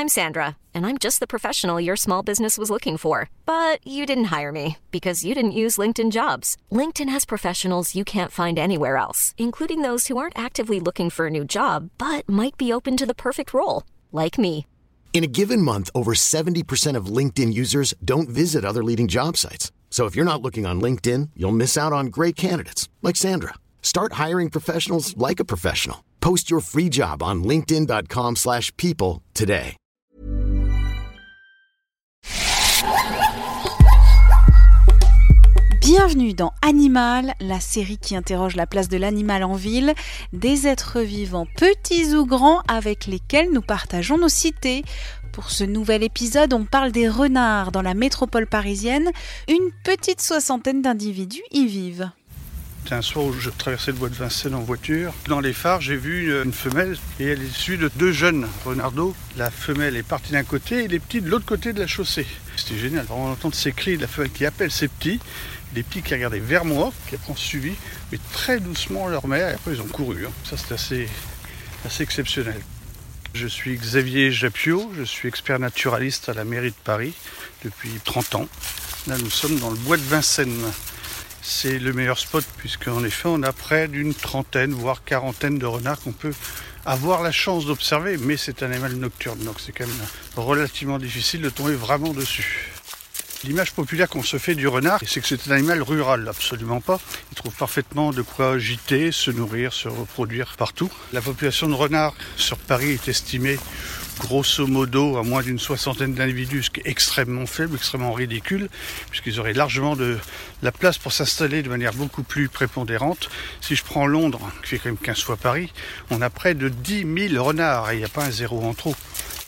I'm Sandra, and I'm just the professional your small business was looking for. But you didn't hire me because you didn't use LinkedIn Jobs. LinkedIn has professionals you can't find anywhere else, including those who aren't actively looking for a new job, but might be open to the perfect role, like me. In a given month, over 70% of LinkedIn users don't visit other leading job sites. So if you're not looking on LinkedIn, you'll miss out on great candidates like Sandra. Start hiring professionals like a professional. Post your free job on linkedin.com/people today. Bienvenue dans Animal, la série qui interroge la place de l'animal en ville, des êtres vivants petits ou grands avec lesquels nous partageons nos cités. Pour ce nouvel épisode, on parle des renards dans la métropole parisienne. Une petite soixantaine d'individus y vivent. Un soir où je traversais le bois de Vincennes en voiture, dans les phares, j'ai vu une femelle et elle est issue de 2 jeunes renardeaux. La femelle est partie d'un côté et les petits de l'autre côté de la chaussée. C'était génial, on entend ces cris de la femelle qui appelle ses petits, les petits qui regardaient vers moi, qui après ont suivi, mais très doucement leur mère, et après ils ont couru. Ça c'est assez exceptionnel. Je suis Xavier Jappiot, je suis expert naturaliste à la mairie de Paris depuis 30 ans. Là nous sommes dans le bois de Vincennes. C'est le meilleur spot puisqu'en effet on a près d'une trentaine voire quarantaine de renards qu'on peut avoir la chance d'observer, mais c'est un animal nocturne donc c'est quand même relativement difficile de tomber vraiment dessus. L'image populaire qu'on se fait du renard, c'est que c'est un animal rural, absolument pas. Il trouve parfaitement de quoi gîter, se nourrir, se reproduire partout. La population de renards sur Paris est estimée grosso modo à moins d'une soixantaine d'individus, ce qui est extrêmement faible, extrêmement ridicule, puisqu'ils auraient largement de la place pour s'installer de manière beaucoup plus prépondérante. Si je prends Londres, qui fait quand même 15 fois Paris, on a près de 10 000 renards, et il n'y a pas un zéro en trop.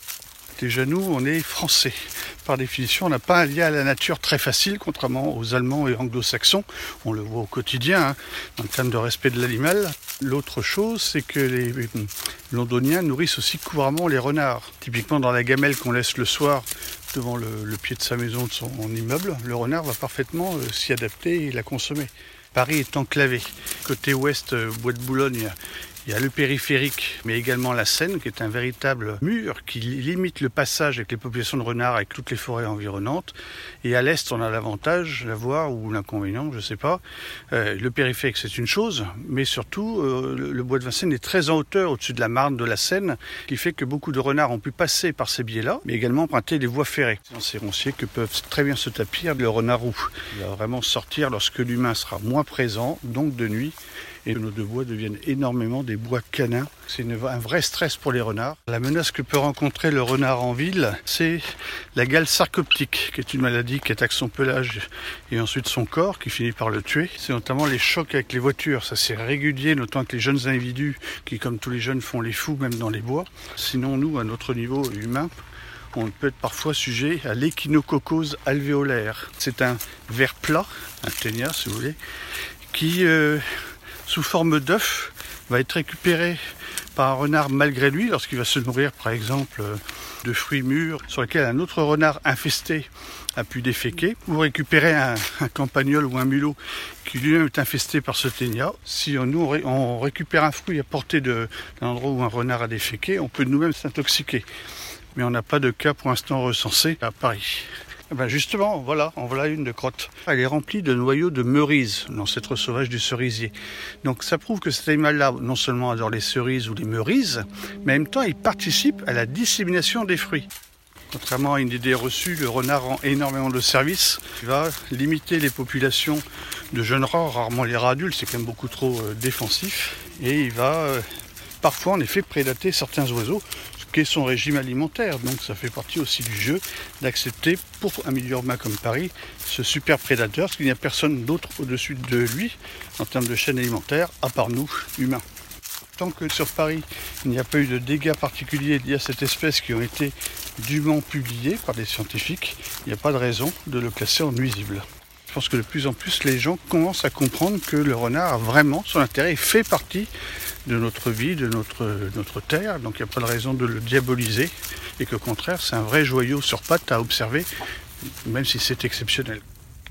Déjà nous, on est français. Par définition, on n'a pas un lien à la nature très facile, contrairement aux Allemands et Anglo-Saxons. On le voit au quotidien, en termes de respect de l'animal. L'autre chose, c'est que les Londoniens nourrissent aussi couramment les renards. Typiquement, dans la gamelle qu'on laisse le soir devant le pied de sa maison, de son immeuble, le renard va parfaitement s'y adapter et la consommer. Paris est enclavé. Côté ouest, Bois de Boulogne, il y a le périphérique, mais également la Seine, qui est un véritable mur qui limite le passage avec les populations de renards, avec toutes les forêts environnantes. Et à l'est, on a l'avantage, l'avoir ou l'inconvénient, je ne sais pas. Le périphérique, c'est une chose, mais surtout, le bois de Vincennes est très en hauteur, au-dessus de la Marne, de la Seine, qui fait que beaucoup de renards ont pu passer par ces biais-là, mais également emprunter les voies ferrées. Ces ronciers que peuvent très bien se tapir le renard roux. Il va vraiment sortir lorsque l'humain sera moins présent, donc de nuit. Et nos deux bois deviennent énormément des bois canins. C'est un vrai stress pour les renards. La menace que peut rencontrer le renard en ville, c'est la gale sarcoptique, qui est une maladie qui attaque son pelage et ensuite son corps, qui finit par le tuer. C'est notamment les chocs avec les voitures. Ça c'est régulier, notamment avec les jeunes individus qui, comme tous les jeunes, font les fous, même dans les bois. Sinon, nous, à notre niveau humain, on peut être parfois sujet à l'échinococose alvéolaire. C'est un ver plat, un ténia si vous voulez, qui... sous forme d'œuf, va être récupéré par un renard malgré lui lorsqu'il va se nourrir par exemple de fruits mûrs sur lesquels un autre renard infesté a pu déféquer, ou récupérer un campagnol ou un mulot qui lui-même est infesté par ce ténia. Si on récupère un fruit à portée d'un endroit où un renard a déféqué, on peut nous-mêmes s'intoxiquer. Mais on n'a pas de cas pour l'instant recensés à Paris. Justement, voilà, en voilà une de crotte. Elle est remplie de noyaux de meurises, l'ancêtre sauvage du cerisier. Donc ça prouve que cet animal-là, non seulement adore les cerises ou les meurises, mais en même temps il participe à la dissémination des fruits. Contrairement à une idée reçue, le renard rend énormément de services. Il va limiter les populations de jeunes rats, rarement les rats adultes, c'est quand même beaucoup trop défensif. Et il va parfois en effet prédater certains oiseaux, qu'est son régime alimentaire. Donc ça fait partie aussi du jeu d'accepter pour un milieu urbain comme Paris ce super prédateur, parce qu'il n'y a personne d'autre au-dessus de lui en termes de chaîne alimentaire, à part nous, humains. Tant que sur Paris, il n'y a pas eu de dégâts particuliers liés à cette espèce qui ont été dûment publiés par des scientifiques, il n'y a pas de raison de le classer en nuisible. Je pense que de plus en plus, les gens commencent à comprendre que le renard a vraiment son intérêt et fait partie de notre vie, de notre terre, donc il n'y a pas de raison de le diaboliser, et qu'au contraire, c'est un vrai joyau sur pattes à observer, même si c'est exceptionnel.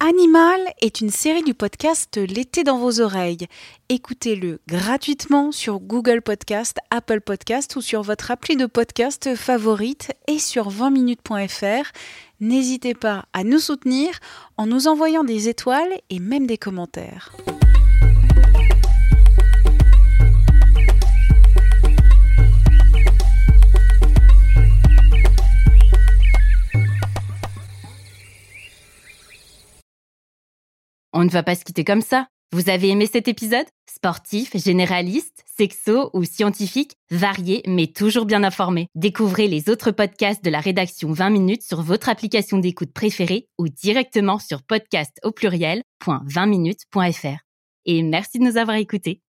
Animal est une série du podcast L'été dans vos oreilles. Écoutez-le gratuitement sur Google Podcast, Apple Podcast ou sur votre appli de podcast favorite et sur 20minutes.fr. N'hésitez pas à nous soutenir en nous envoyant des étoiles et même des commentaires. On ne va pas se quitter comme ça. Vous avez aimé cet épisode ? Sportif, généraliste, sexo ou scientifique, varié mais toujours bien informé. Découvrez les autres podcasts de la rédaction 20 minutes sur votre application d'écoute préférée ou directement sur podcast@20minutes.fr. Et merci de nous avoir écoutés.